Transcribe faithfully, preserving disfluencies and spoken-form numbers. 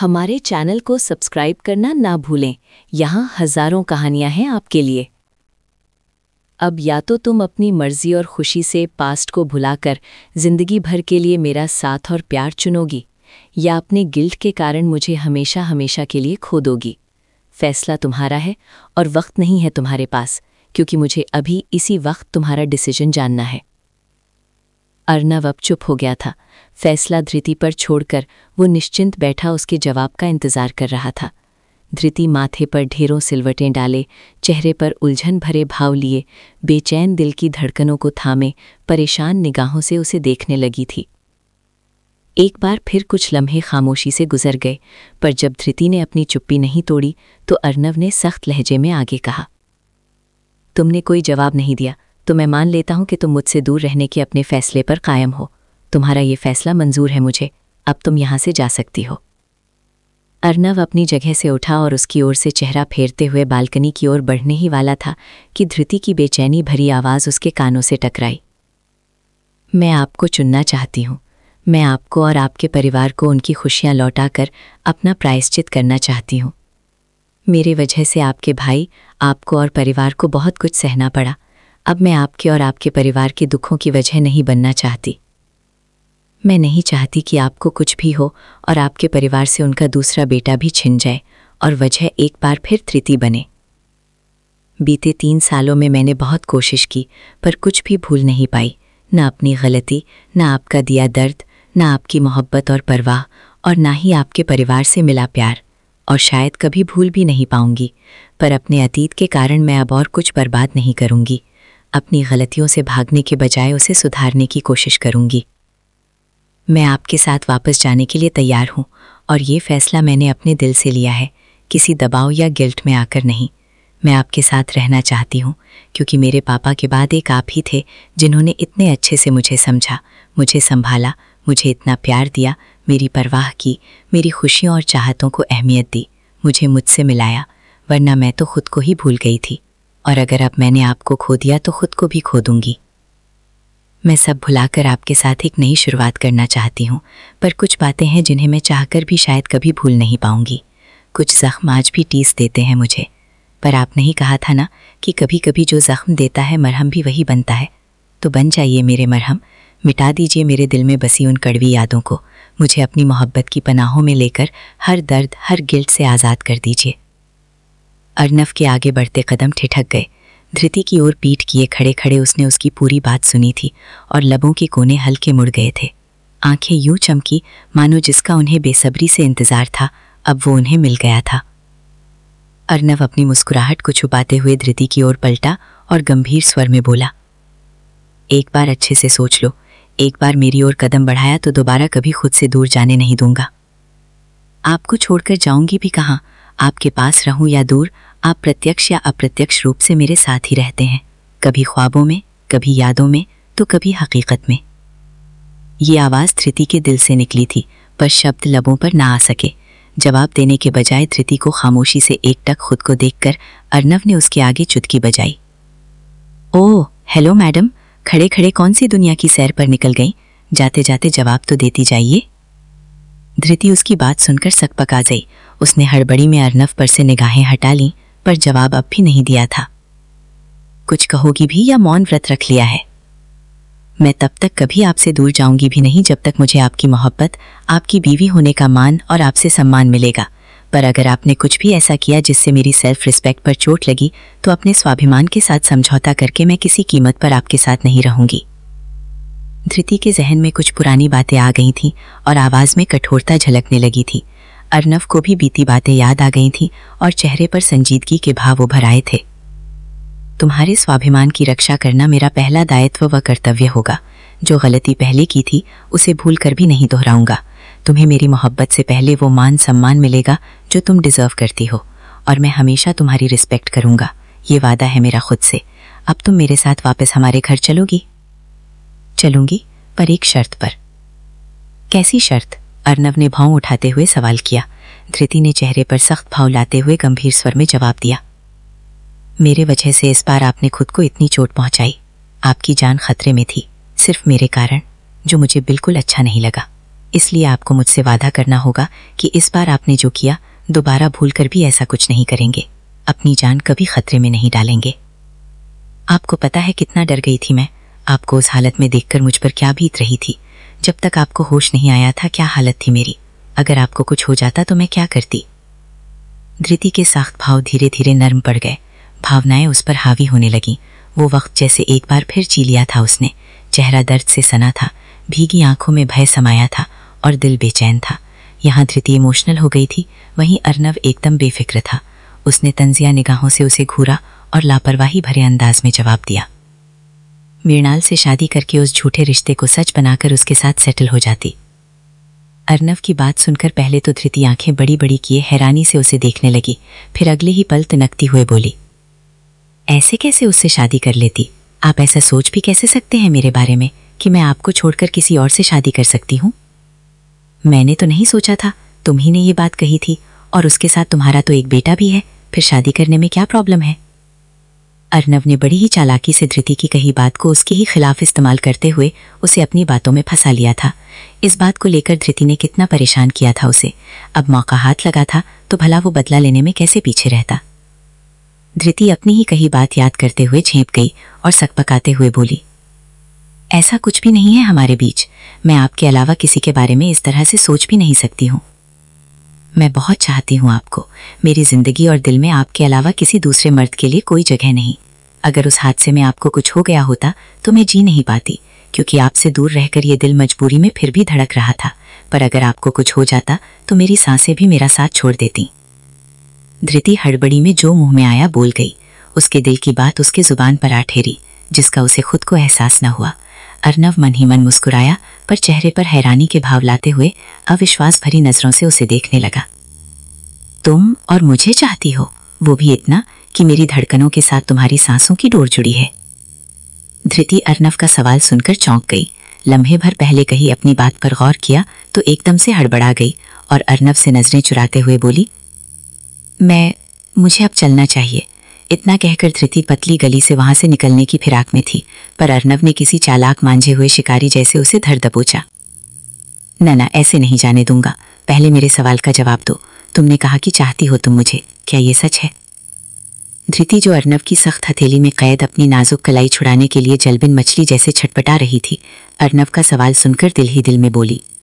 हमारे चैनल को सब्सक्राइब करना ना भूलें। यहाँ हजारों कहानियां हैं आपके लिए। अब या तो तुम अपनी मर्जी और खुशी से पास्ट को भुलाकर जिंदगी भर के लिए मेरा साथ और प्यार चुनोगी, या अपने गिल्ट के कारण मुझे हमेशा हमेशा के लिए खो दोगी। फैसला तुम्हारा है और वक्त नहीं है तुम्हारे पास, क्योंकि मुझे अभी इसी वक्त तुम्हारा डिसीजन जानना है। अर्नव अब चुप हो गया था। फैसला धृति पर छोड़कर वो निश्चिंत बैठा उसके जवाब का इंतजार कर रहा था। धृति माथे पर ढेरों सिलवटें डाले, चेहरे पर उलझन भरे भाव लिए, बेचैन दिल की धड़कनों को थामे परेशान निगाहों से उसे देखने लगी थी। एक बार फिर कुछ लम्हे खामोशी से गुजर गए, पर जब धृति ने अपनी चुप्पी नहीं तोड़ी तो अर्नव ने सख्त लहजे में आगे कहा, तुमने कोई जवाब नहीं दिया तो मैं मान लेता हूं कि तुम मुझसे दूर रहने के अपने फैसले पर कायम हो। तुम्हारा ये फैसला मंजूर है मुझे, अब तुम यहां से जा सकती हो। अर्नव अपनी जगह से उठा और उसकी ओर से चेहरा फेरते हुए बालकनी की ओर बढ़ने ही वाला था कि धृति की बेचैनी भरी आवाज़ उसके कानों से टकराई। मैं आपको चुनना चाहती हूँ। मैं आपको और आपके परिवार को उनकी खुशियाँ लौटाकर अपना प्रायश्चित करना चाहती हूँ। मेरे वजह से आपके भाई, आपको और परिवार को बहुत कुछ सहना पड़ा। अब मैं आपके और आपके परिवार के दुखों की वजह नहीं बनना चाहती। मैं नहीं चाहती कि आपको कुछ भी हो और आपके परिवार से उनका दूसरा बेटा भी छिन जाए और वजह एक बार फिर धृति बने। बीते तीन सालों में मैंने बहुत कोशिश की, पर कुछ भी भूल नहीं पाई। न अपनी गलती, न आपका दिया दर्द, न आपकी मोहब्बत और परवाह, और ना ही आपके परिवार से मिला प्यार, और शायद कभी भूल भी नहीं पाऊंगी। पर अपने अतीत के कारण मैं अब और कुछ बर्बाद नहीं करूंगी। अपनी गलतियों से भागने के बजाय उसे सुधारने की कोशिश करूंगी। मैं आपके साथ वापस जाने के लिए तैयार हूं, और ये फैसला मैंने अपने दिल से लिया है, किसी दबाव या गिल्ट में आकर नहीं। मैं आपके साथ रहना चाहती हूं, क्योंकि मेरे पापा के बाद एक आप ही थे जिन्होंने इतने अच्छे से मुझे समझा, मुझे संभाला, मुझे इतना प्यार दिया, मेरी परवाह की, मेरी खुशियों और चाहतों को अहमियत दी, मुझे मुझसे मिलाया, वरना मैं तो खुद को ही भूल गई थी। और अगर अब मैंने आपको खो दिया तो खुद को भी खो दूंगी। मैं सब भुलाकर आपके साथ एक नई शुरुआत करना चाहती हूँ, पर कुछ बातें हैं जिन्हें मैं चाहकर भी शायद कभी भूल नहीं पाऊंगी। कुछ जख्म आज भी टीस देते हैं मुझे, पर आपने ही कहा था ना कि कभी कभी जो जख्म देता है मरहम भी वही बनता है। तो बन जाइए मेरे मरहम, मिटा दीजिए मेरे दिल में बसी उन कड़वी यादों को, मुझे अपनी मोहब्बत की पनाहों में लेकर हर दर्द, हर गिल्ट से आज़ाद कर दीजिए। अर्नव के आगे बढ़ते कदम ठिठक गए। धृति की ओर पीठ किए खड़े खड़े उसने उसकी पूरी बात सुनी थी, और लबों के कोने हल्के मुड़ गए थे। आंखें यूं चमकी मानो जिसका उन्हें बेसब्री से इंतजार था अब वो उन्हें मिल गया था। अर्नव अपनी मुस्कुराहट को छुपाते हुए धृति की ओर पलटा और गंभीर स्वर में बोला, एक बार अच्छे से सोच लो। एक बार मेरी ओर कदम बढ़ाया तो दोबारा कभी खुद से दूर जाने नहीं दूंगा। आपको छोड़कर जाऊंगी भी कहाँ? आपके पास रहूं या दूर, आप प्रत्यक्ष या अप्रत्यक्ष रूप से मेरे साथ ही रहते हैं, कभी ख्वाबों में, कभी यादों में, तो कभी हकीकत में। ये आवाज़ धृति के दिल से निकली थी, पर शब्द लबों पर ना आ सके। जवाब देने के बजाय धृति को खामोशी से एकटक खुद को देखकर अर्नव ने उसके आगे चुटकी बजाई। ओह हेलो मैडम, खड़े खड़े कौन सी दुनिया की सैर पर निकल गईं? जाते जाते जवाब तो देती जाइए। धृति उसकी बात सुनकर सकपका गई। उसने हड़बड़ी में अर्नव पर से निगाहें हटा लीं, पर जवाब अब भी नहीं दिया था। कुछ कहोगी भी या मौन व्रत रख लिया है? मैं तब तक कभी आपसे दूर जाऊंगी भी नहीं जब तक मुझे आपकी मोहब्बत, आपकी बीवी होने का मान और आपसे सम्मान मिलेगा। पर अगर आपने कुछ भी ऐसा किया जिससे मेरी सेल्फ रिस्पेक्ट पर चोट लगी, तो अपने स्वाभिमान के साथ समझौता करके मैं किसी कीमत पर आपके साथ नहीं रहूंगी। धृति के जहन में कुछ पुरानी बातें आ गई थीं और आवाज़ में कठोरता झलकने लगी थी। अर्नव को भी बीती बातें याद आ गई थीं और चेहरे पर संजीदगी के भाव उभर आए थे। तुम्हारे स्वाभिमान की रक्षा करना मेरा पहला दायित्व व कर्तव्य होगा। जो गलती पहले की थी उसे भूल कर भी नहीं दोहराऊंगा। तुम्हें मेरी मोहब्बत से पहले वो मान सम्मान मिलेगा जो तुम डिजर्व करती हो, और मैं हमेशा तुम्हारी रिस्पेक्ट करूंगा। ये वादा है मेरा खुद से। अब तुम मेरे साथ वापस हमारे घर चलोगी? चलूंगी, पर एक शर्त पर। कैसी शर्त? अर्नव ने भाव उठाते हुए सवाल किया। धृति ने चेहरे पर सख्त भाव लाते हुए गंभीर स्वर में जवाब दिया, मेरे वजह से इस बार आपने खुद को इतनी चोट पहुंचाई। आपकी जान खतरे में थी, सिर्फ मेरे कारण, जो मुझे बिल्कुल अच्छा नहीं लगा। इसलिए आपको मुझसे वादा करना होगा कि इस बार आपने जो किया दोबारा भूलकर भी ऐसा कुछ नहीं करेंगे, अपनी जान कभी खतरे में नहीं डालेंगे। आपको पता है कितना डर गई थी मैं, आपको उस हालत में देखकर मुझ पर क्या बीत रही थी। जब तक आपको होश नहीं आया था क्या हालत थी मेरी, अगर आपको कुछ हो जाता तो मैं क्या करती। धृति के सख्त भाव धीरे धीरे नर्म पड़ गए, भावनाएं उस पर हावी होने लगी। वो वक्त जैसे एक बार फिर जी लिया था उसने। चेहरा दर्द से सना था, भीगी आंखों में भय समाया था और दिल बेचैन था। यहाँ धृति इमोशनल हो गई थी, वहीं अर्नव एकदम बेफिक्र था। उसने तंजिया निगाहों से उसे घूरा और लापरवाही भरे अंदाज में जवाब दिया, मृणाल से शादी करके उस झूठे रिश्ते को सच बनाकर उसके साथ सेटल हो जाती। अर्नव की बात सुनकर पहले तो धृति आंखें बड़ी बड़ी किए हैरानी से उसे देखने लगी, फिर अगले ही पल तिनकती हुए बोली, ऐसे कैसे उससे शादी कर लेती? आप ऐसा सोच भी कैसे सकते हैं मेरे बारे में कि मैं आपको छोड़कर किसी और से शादी कर सकती हूँ? मैंने तो नहीं सोचा था, तुम ही ने ये बात कही थी, और उसके साथ तुम्हारा तो एक बेटा भी है, फिर शादी करने में क्या प्रॉब्लम है? अर्नव ने बड़ी ही चालाकी से धृति की कही बात को उसके ही खिलाफ इस्तेमाल करते हुए उसे अपनी बातों में फंसा लिया था। इस बात को लेकर धृति ने कितना परेशान किया था उसे, अब मौका हाथ लगा था तो भला वो बदला लेने में कैसे पीछे रहता। धृति अपनी ही कही बात याद करते हुए झेंप गई और सकपकाते हुए बोली, ऐसा कुछ भी नहीं है हमारे बीच, मैं आपके अलावा किसी के बारे में इस तरह से सोच भी नहीं सकती हूँ। मैं बहुत चाहती हूँ आपको, मेरी जिंदगी और दिल में आपके अलावा किसी दूसरे मर्द के लिए कोई जगह नहीं। अगर उस हादसे में आपको कुछ हो गया होता तो मैं जी नहीं पाती, क्योंकि आपसे दूर रहकर ये दिल मजबूरी में फिर भी धड़क रहा था, पर अगर आपको कुछ हो जाता तो मेरी सांसें भी मेरा साथ छोड़ देती। धृति हड़बड़ी में जो मुंह में आया बोल गई। उसके दिल की बात उसके जुबान पर आ ठहरी, जिसका उसे खुद को एहसास न हुआ। अर्नव मन ही मन मुस्कुराया, पर चेहरे पर हैरानी के भाव लाते हुए अविश्वास भरी नजरों से उसे देखने लगा। तुम और मुझे चाहती हो, वो भी इतना कि मेरी धड़कनों के साथ तुम्हारी सांसों की डोर जुड़ी है? धृति अर्नव का सवाल सुनकर चौंक गई। लम्हे भर पहले कही अपनी बात पर गौर किया तो एकदम से हड़बड़ा गई और अर्नव से नजरें चुराते हुए बोली, मैं मुझे अब चलना चाहिए। इतना कहकर धृति पतली गली से वहां से निकलने की फिराक में थी, पर अर्नव ने किसी चालाक मांझे हुए शिकारी जैसे उसे धर दबोचा। न ना, ऐसे नहीं जाने दूंगा, पहले मेरे सवाल का जवाब दो। तुमने कहा कि चाहती हो तुम मुझे, क्या ये सच है? धृति, जो अर्नव की सख्त हथेली में कैद अपनी नाजुक कलाई छुड़ाने के लिए जलबिन मछली जैसे छटपटा रही थी, अर्नव का सवाल सुनकर दिल ही दिल में बोली,